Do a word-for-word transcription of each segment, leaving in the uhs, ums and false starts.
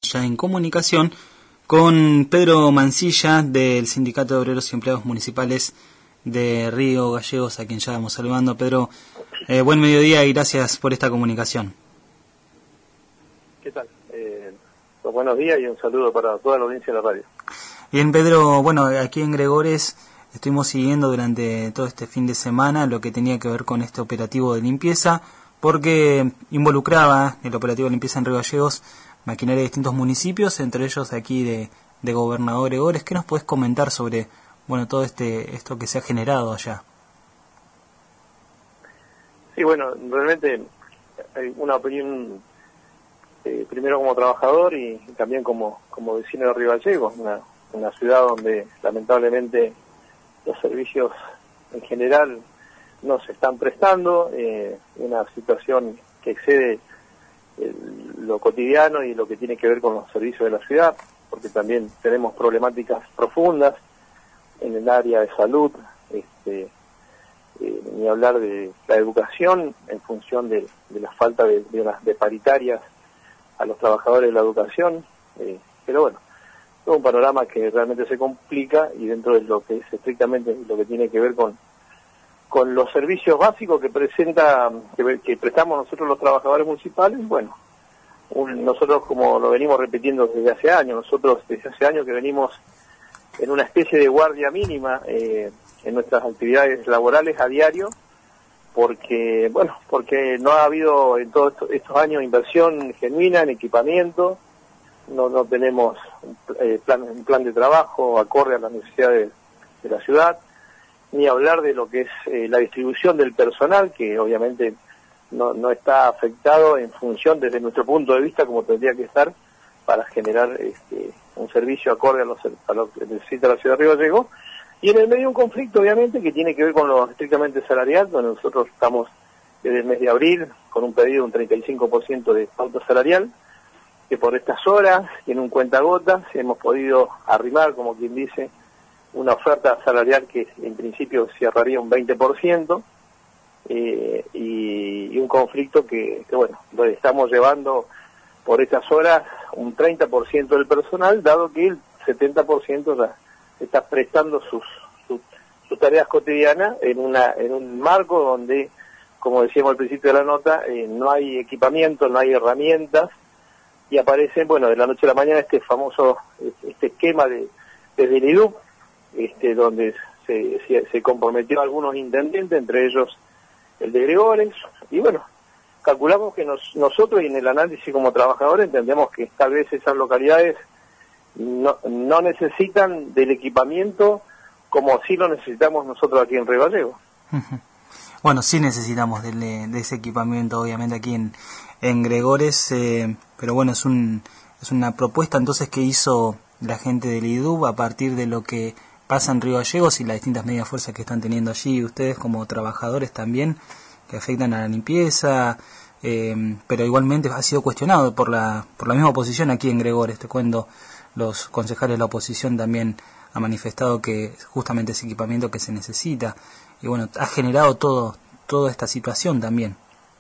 Ya en comunicación con Pedro Mancilla del Sindicato de Obreros y Empleados Municipales de Río Gallegos, a quien ya vamos saludando. Pedro, eh, buen mediodía y gracias por esta comunicación. ¿Qué tal? Eh, pues buenos días y un saludo para toda la audiencia de la radio. Bien, Pedro, bueno, aquí en Gregores estuvimos siguiendo durante todo este fin de semana lo que tenía que ver con este operativo de limpieza, porque involucraba el operativo de limpieza en Río Gallegos maquinaria de distintos municipios, entre ellos aquí de, de Gobernador Gregores. ¿Qué nos puedes comentar sobre bueno todo este esto que se ha generado allá? Sí, bueno, realmente hay una opinión, eh, primero como trabajador y, y también como, como vecino de Río Gallegos, una, una ciudad donde lamentablemente los servicios en general no se están prestando, eh, una situación que excede el, lo cotidiano y lo que tiene que ver con los servicios de la ciudad, porque también tenemos problemáticas profundas en el área de salud, este, eh, ni hablar de la educación en función de, de la falta de, de unas de paritarias a los trabajadores de la educación, eh, pero bueno, todo un panorama que realmente se complica y dentro de lo que es estrictamente lo que tiene que ver con con los servicios básicos que presenta que, que prestamos nosotros los trabajadores municipales. Bueno, un, nosotros como lo venimos repitiendo desde hace años, nosotros desde hace años que venimos en una especie de guardia mínima eh, en nuestras actividades laborales a diario, porque bueno, porque no ha habido en todos estos, estos años inversión genuina en equipamiento, no no tenemos un, eh, plan, un plan de trabajo acorde a las necesidades de, de la ciudad, ni hablar de lo que es eh, la distribución del personal, que obviamente no, no está afectado en función desde nuestro punto de vista como tendría que estar para generar este, un servicio acorde a, los, a lo que necesita la ciudad de Río Gallegos. Y en el medio un conflicto obviamente que tiene que ver con lo estrictamente salarial, donde nosotros estamos desde el mes de abril con un pedido de un treinta y cinco por ciento de pauta salarial, que por estas horas y en un cuentagotas hemos podido arrimar, como quien dice, una oferta salarial que en principio cerraría un veinte por ciento, eh, y, y un conflicto que, que, bueno, lo estamos llevando por estas horas un treinta por ciento del personal, dado que el setenta por ciento ya está prestando sus, sus, sus tareas cotidianas en, una, en un marco donde, como decíamos al principio de la nota, eh, no hay equipamiento, no hay herramientas, y aparece, bueno, de la noche a la mañana este famoso este esquema de, desde el I D U P, Este, donde se, se, se comprometió a algunos intendentes, entre ellos el de Gregores, y bueno, calculamos que nos, nosotros y en el análisis como trabajadores entendemos que tal vez esas localidades no, no necesitan del equipamiento como sí lo necesitamos nosotros aquí en Río Gallegos. Bueno, sí necesitamos de, de ese equipamiento obviamente aquí en, en Gregores, eh, pero bueno, es, un, es una propuesta entonces que hizo la gente del I D U B a partir de lo que pasa en Río Gallegos y las distintas medidas fuerzas que están teniendo allí ustedes como trabajadores también, que afectan a la limpieza, eh, pero igualmente ha sido cuestionado por la por la misma oposición aquí en Gregores. Te cuento, los concejales de la oposición también han manifestado que justamente ese equipamiento que se necesita, y bueno, ha generado todo toda esta situación también.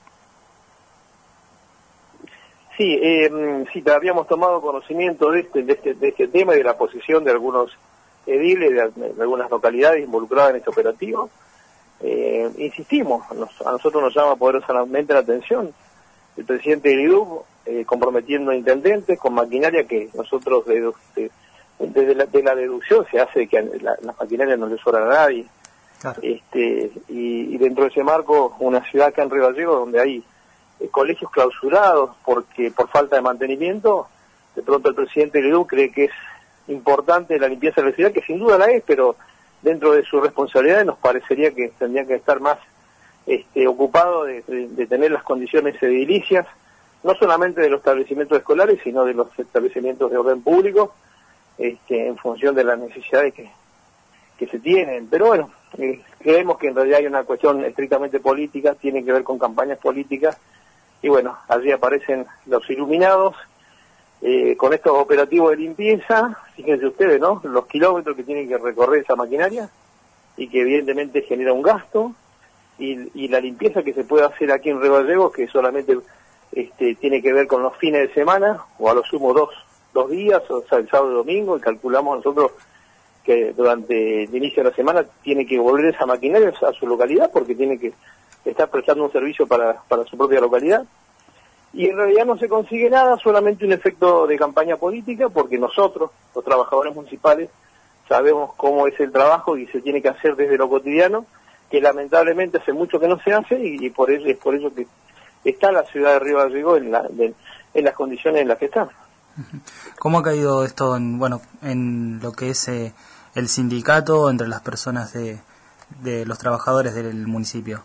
Sí, eh, sí, habíamos tomado conocimiento de este, de este de este tema y de la posición de algunos ediles de, de algunas localidades involucradas en este operativo. Eh, insistimos, nos, a nosotros nos llama poderosamente la atención el presidente del I D U B eh, comprometiendo a intendentes con maquinaria que nosotros de, de, desde la, de la deducción se hace que la, las maquinarias no le sobran a nadie. Claro. Este, y, y dentro de ese marco, una ciudad acá en Río Gallegos donde hay eh, colegios clausurados porque por falta de mantenimiento, de pronto el presidente del I D U B cree que es importante la limpieza de la ciudad, que sin duda la es, pero dentro de su responsabilidad nos parecería que tendría que estar más este, ocupado de, de, de tener las condiciones edilicias, no solamente de los establecimientos escolares, sino de los establecimientos de orden público, este, en función de las necesidades que, que se tienen. Pero bueno, eh, creemos que en realidad hay una cuestión estrictamente política, tiene que ver con campañas políticas, y bueno, allí aparecen los iluminados, Eh, con estos operativos de limpieza. Fíjense ustedes, ¿no?, los kilómetros que tienen que recorrer esa maquinaria y que evidentemente genera un gasto, y, y la limpieza que se puede hacer aquí en Río Gallegos, que solamente este, tiene que ver con los fines de semana, o a lo sumo dos, dos días, o sea, el sábado y domingo, y calculamos nosotros que durante el inicio de la semana tiene que volver esa maquinaria a su localidad porque tiene que estar prestando un servicio para, para su propia localidad. Y en realidad no se consigue nada, solamente un efecto de campaña política, porque nosotros, los trabajadores municipales, sabemos cómo es el trabajo y se tiene que hacer desde lo cotidiano, que lamentablemente hace mucho que no se hace, y, y por eso es por eso que está la ciudad de Río Gallegos en, la, de, en las condiciones en las que está. ¿Cómo ha caído esto en, bueno, en lo que es eh, el sindicato entre las personas de, de los trabajadores del municipio?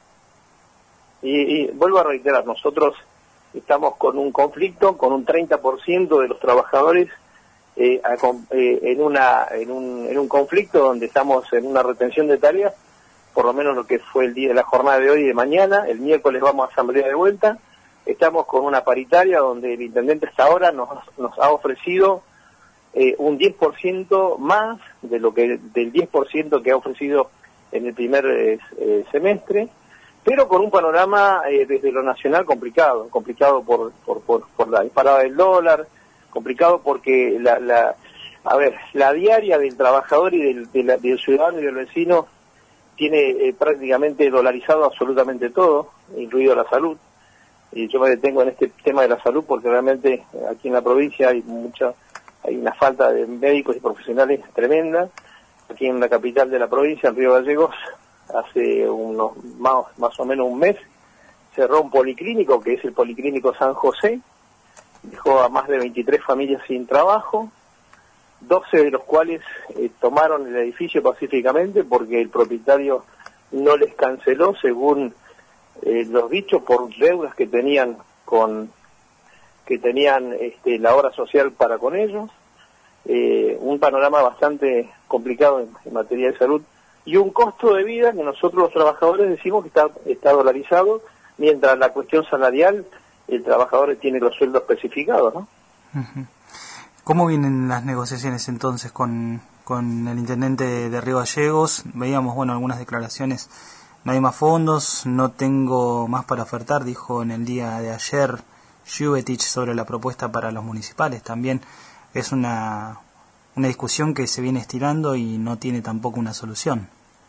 Y, y vuelvo a reiterar, nosotros estamos con un conflicto, con un treinta por ciento de los trabajadores eh, a, eh, en, una, en, un, en un conflicto donde estamos en una retención de tareas, por lo menos lo que fue el día de la jornada de hoy y de mañana. El miércoles vamos a asamblea de vuelta. Estamos con una paritaria donde el intendente hasta ahora nos, nos ha ofrecido eh, un diez por ciento más de lo que del diez por ciento que ha ofrecido en el primer eh, eh, semestre, pero con un panorama eh, desde lo nacional complicado, complicado por por, por, por la disparada del dólar, complicado porque la, la a ver, la diaria del trabajador y del, de la, del ciudadano y del vecino tiene eh, prácticamente dolarizado absolutamente todo, incluido la salud. Y yo me detengo en este tema de la salud porque realmente aquí en la provincia hay mucha, hay una falta de médicos y profesionales tremenda. Aquí en la capital de la provincia, en Río Gallegos, hace unos más, más o menos un mes, cerró un policlínico, que es el Policlínico San José, dejó a más de veintitrés familias sin trabajo, doce de los cuales eh, tomaron el edificio pacíficamente porque el propietario no les canceló, según eh, los dichos, por deudas que tenían con que tenían este, la obra social para con ellos. Eh, un panorama bastante complicado en, en materia de salud y un costo de vida que nosotros los trabajadores decimos que está, está dolarizado, mientras la cuestión salarial el trabajador tiene los sueldos especificados, ¿no? Uh-huh. ¿Cómo vienen las negociaciones entonces con, con el intendente de, de Río Gallegos? Veíamos, bueno, algunas declaraciones, no hay más fondos, no tengo más para ofertar, dijo en el día de ayer Juvetich sobre la propuesta para los municipales. También es una, una discusión que se viene estirando y no tiene tampoco una solución.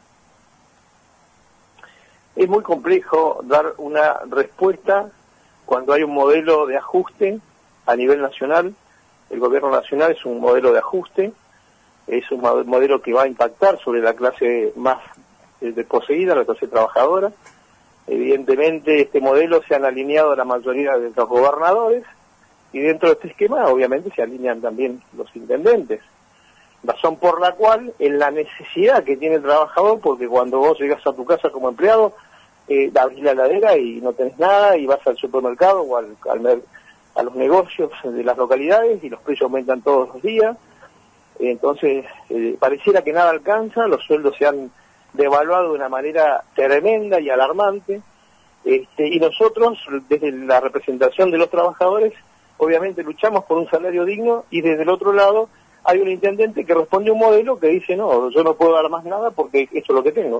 Es muy complejo dar una respuesta cuando hay un modelo de ajuste a nivel nacional. El gobierno nacional es un modelo de ajuste, es un modelo que va a impactar sobre la clase más desposeída, la clase trabajadora. Evidentemente este modelo se han alineado la mayoría de los gobernadores y dentro de este esquema obviamente se alinean también los intendentes. Razón por la cual, en la necesidad que tiene el trabajador, porque cuando vos llegas a tu casa como empleado, eh, abrís la heladera y no tenés nada y vas al supermercado o al, al a los negocios de las localidades y los precios aumentan todos los días. Entonces, eh, pareciera que nada alcanza, los sueldos se han devaluado de una manera tremenda y alarmante, este, y nosotros, desde la representación de los trabajadores, obviamente luchamos por un salario digno, y desde el otro lado hay un intendente que responde a un modelo que dice, no, yo no puedo dar más nada porque esto es lo que tengo.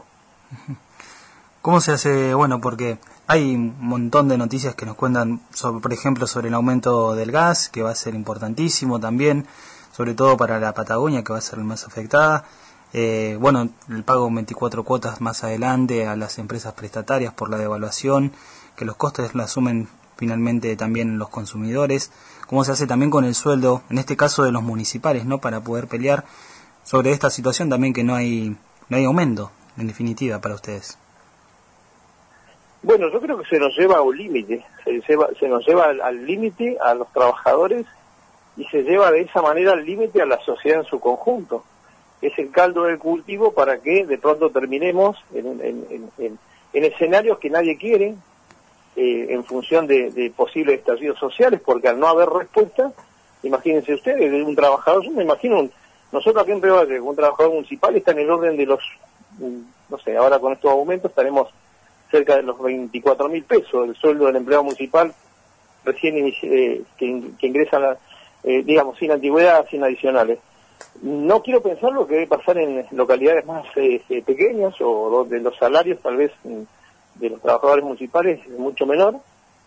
¿Cómo se hace? Bueno, porque hay un montón de noticias que nos cuentan, sobre, por ejemplo, sobre el aumento del gas, que va a ser importantísimo también, sobre todo para la Patagonia, que va a ser la más afectada. Eh, bueno, el pago en veinticuatro cuotas más adelante a las empresas prestatarias por la devaluación, que los costes lo asumen finalmente también los consumidores. ¿Cómo se hace también con el sueldo, en este caso de los municipales, ¿no? Para poder pelear sobre esta situación también, que no hay, no hay aumento, en definitiva, para ustedes. Bueno, yo creo que se nos lleva a un límite, se, lleva, se nos lleva al límite a los trabajadores y se lleva de esa manera al límite a la sociedad en su conjunto. Es el caldo del cultivo para que de pronto terminemos en, en, en, en, en escenarios que nadie quiere, eh, en función de, de posibles estallidos sociales, porque al no haber respuesta, imagínense ustedes, de un trabajador, yo me imagino, un, nosotros aquí en Río Gallegos, un trabajador municipal está en el orden de los, no sé, ahora con estos aumentos estaremos cerca de los veinticuatro mil pesos, el sueldo del empleado municipal recién eh, que, que ingresa, la, eh, digamos, sin antigüedad, sin adicionales. No quiero pensar lo que debe pasar en localidades más eh, pequeñas o donde los salarios tal vez de los trabajadores municipales es mucho menor,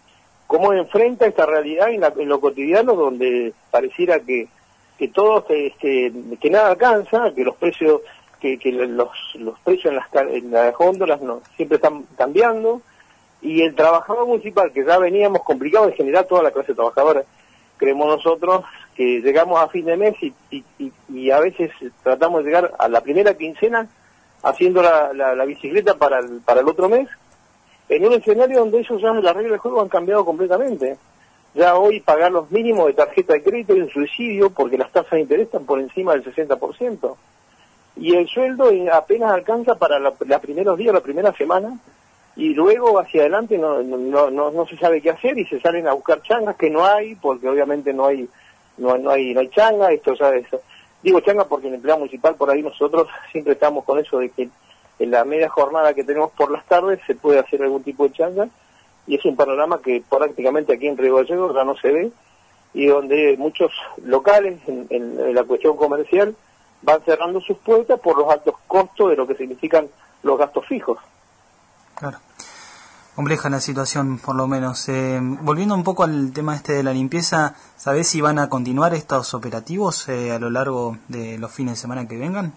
cómo enfrenta esta realidad en, la, en lo cotidiano, donde pareciera que que todo este, que nada alcanza, que los precios que, que los, los precios en las, en las góndolas no, siempre están cambiando, y el trabajador municipal, que ya veníamos complicados de generar toda la clase trabajadora, creemos nosotros que llegamos a fin de mes y, y, y, y a veces tratamos de llegar a la primera quincena haciendo la, la, la bicicleta para el, para el otro mes, en un escenario donde ellos ya las reglas del juego han cambiado completamente. Ya hoy pagar los mínimos de tarjeta de crédito es un suicidio, porque las tasas de interés están por encima del sesenta por ciento. Y el sueldo apenas alcanza para los la primeros días, la primera semana, y luego hacia adelante no, no, no, no se sabe qué hacer, y se salen a buscar changas que no hay, porque obviamente no hay no, no hay no hay changa. Esto ya es, digo changa porque en el empleado municipal por ahí nosotros siempre estamos con eso de que en la media jornada que tenemos por las tardes se puede hacer algún tipo de changa, y es un panorama que prácticamente aquí en Río Gallegos ya no se ve, y donde muchos locales en, en, en la cuestión comercial van cerrando sus puertas por los altos costos de lo que significan los gastos fijos. Claro. Compleja la situación, por lo menos. Eh, volviendo un poco al tema este de la limpieza, ¿sabés si van a continuar estos operativos eh, a lo largo de los fines de semana que vengan?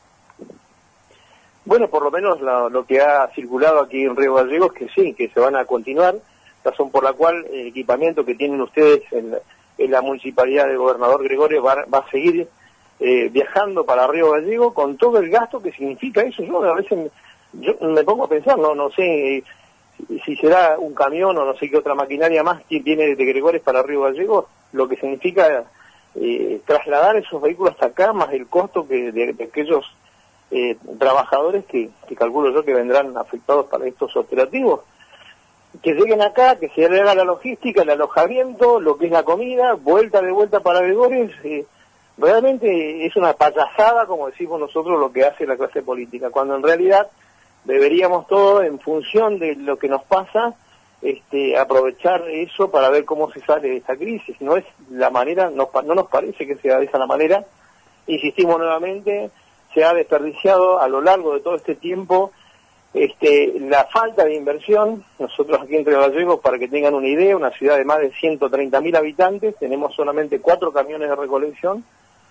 Bueno, por lo menos la, lo que ha circulado aquí en Río Gallegos, que sí, que se van a continuar, razón por la cual el equipamiento que tienen ustedes en, en la municipalidad del gobernador Gregorio va, va a seguir eh, viajando para Río Gallegos con todo el gasto que significa eso. Yo a veces yo me pongo a pensar, no no sé eh, si será un camión o no sé qué otra maquinaria más que viene de Gregorio para Río Gallegos, lo que significa eh, trasladar esos vehículos hasta acá, más el costo que de, de aquellos Eh, trabajadores que, que calculo yo que vendrán afectados para estos operativos, que lleguen acá, que se haga la logística, el alojamiento, lo que es la comida, vuelta de vuelta para Gregores. Eh, realmente es una payasada, como decimos nosotros, lo que hace la clase política, cuando en realidad deberíamos todos, en función de lo que nos pasa, este, aprovechar eso para ver cómo se sale de esta crisis. No es la manera, no, no nos parece que sea de esa la manera. Insistimos nuevamente, se ha desperdiciado a lo largo de todo este tiempo este, la falta de inversión. Nosotros aquí en Río Gallegos, para que tengan una idea, una ciudad de más de ciento treinta mil habitantes, tenemos solamente cuatro camiones de recolección,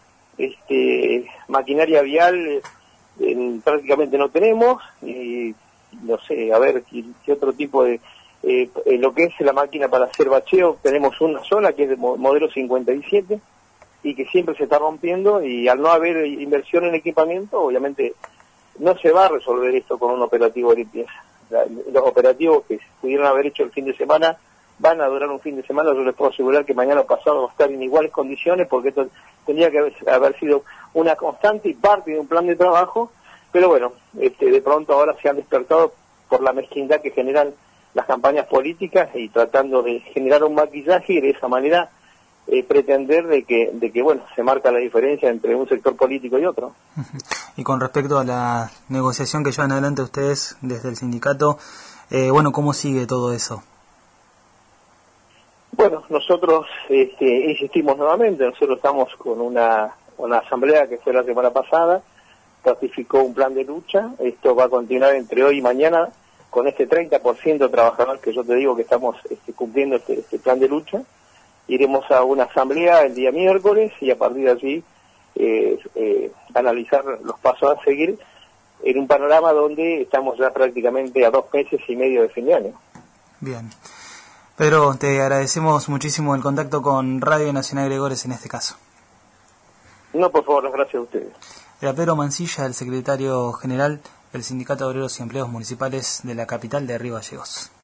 este, maquinaria vial eh, prácticamente no tenemos, y no sé, a ver qué, qué otro tipo de... Eh, lo que es la máquina para hacer bacheo, tenemos una sola que es de modelo cincuenta y siete, y que siempre se está rompiendo, y al no haber inversión en equipamiento, obviamente no se va a resolver esto con un operativo de limpieza. Los operativos que se pudieron haber hecho el fin de semana van a durar un fin de semana. Yo les puedo asegurar que mañana o pasado va a estar en iguales condiciones, porque esto tendría que haber, haber sido una constante y parte de un plan de trabajo, pero bueno, este, de pronto ahora se han despertado por la mezquindad que generan las campañas políticas, y tratando de generar un maquillaje y de esa manera Eh, pretender de que, de que, bueno, se marca la diferencia entre un sector político y otro. Y con respecto a la negociación que llevan adelante ustedes desde el sindicato, eh, bueno, ¿cómo sigue todo eso? Bueno, nosotros este, insistimos nuevamente, nosotros estamos con una, una asamblea que fue la semana pasada, ratificó un plan de lucha. Esto va a continuar entre hoy y mañana con este treinta por ciento de trabajadores que yo te digo que estamos este, cumpliendo este, este plan de lucha. Iremos a una asamblea el día miércoles, y a partir de allí eh, eh, analizar los pasos a seguir en un panorama donde estamos ya prácticamente a dos meses y medio de fin de año. Bien. Pedro, te agradecemos muchísimo el contacto con Radio Nacional Gregores en este caso. No, por favor, gracias a ustedes. Era Pedro Mancilla, el secretario general del Sindicato de Obreros y Empleados Municipales de la capital de Río Gallegos.